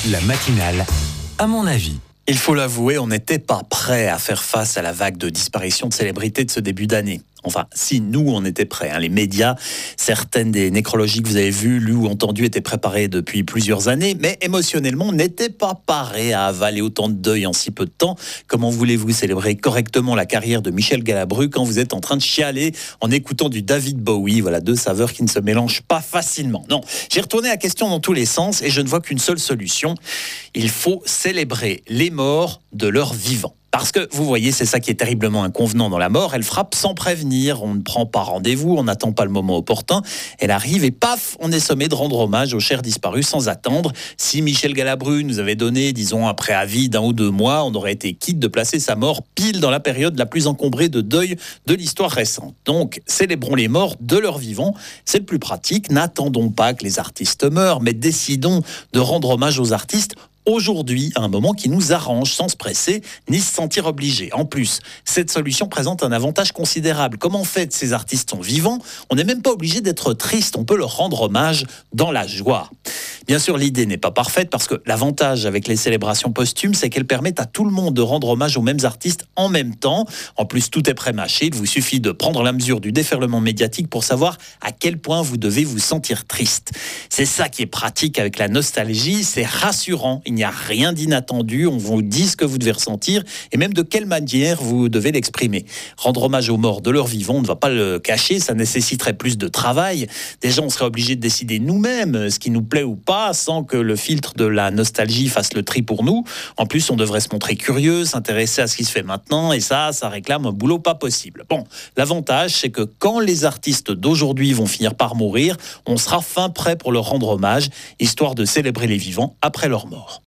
La matinale, à mon avis. Il faut l'avouer, on n'était pas prêt à faire face à la vague de disparition de célébrités de ce début d'année. Enfin, si nous, on était prêts. Les médias, certaines des nécrologies que vous avez vues, lues ou entendues étaient préparées depuis plusieurs années, mais émotionnellement, on n'était pas paré à avaler autant de deuil en si peu de temps. Comment voulez-vous célébrer correctement la carrière de Michel Galabru quand vous êtes en train de chialer en écoutant du David Bowie? Voilà, deux saveurs qui ne se mélangent pas facilement. Non, j'ai retourné la question dans tous les sens et je ne vois qu'une seule solution. Il faut célébrer les morts de leurs vivants. Parce que, vous voyez, c'est ça qui est terriblement inconvenant dans la mort. Elle frappe sans prévenir, on ne prend pas rendez-vous, on n'attend pas le moment opportun. Elle arrive et paf, on est sommé de rendre hommage aux chers disparus sans attendre. Si Michel Galabru nous avait donné, disons, un préavis d'1 ou 2 mois, on aurait été quitte de placer sa mort pile dans la période la plus encombrée de deuil de l'histoire récente. Donc, célébrons les morts de leurs vivants. C'est le plus pratique. N'attendons pas que les artistes meurent, mais décidons de rendre hommage aux artistes aujourd'hui, à un moment qui nous arrange, sans se presser ni se sentir obligé. En plus, cette solution présente un avantage considérable. Comme en fait ces artistes sont vivants, on n'est même pas obligé d'être triste, on peut leur rendre hommage dans la joie. Bien sûr, l'idée n'est pas parfaite parce que l'avantage avec les célébrations posthumes, c'est qu'elles permettent à tout le monde de rendre hommage aux mêmes artistes en même temps. En plus, tout est prémâché. Il vous suffit de prendre la mesure du déferlement médiatique pour savoir à quel point vous devez vous sentir triste. C'est ça qui est pratique avec la nostalgie, c'est rassurant. Il n'y a rien d'inattendu, on vous dit ce que vous devez ressentir et même de quelle manière vous devez l'exprimer. Rendre hommage aux morts de leurs vivants, on ne va pas le cacher, ça nécessiterait plus de travail. Déjà, on serait obligé de décider nous-mêmes ce qui nous plaît ou pas, sans que le filtre de la nostalgie fasse le tri pour nous. En plus, on devrait se montrer curieux, s'intéresser à ce qui se fait maintenant, et ça réclame un boulot pas possible. Bon, l'avantage, c'est que quand les artistes d'aujourd'hui vont finir par mourir, on sera fin prêt pour leur rendre hommage, histoire de célébrer les vivants après leur mort.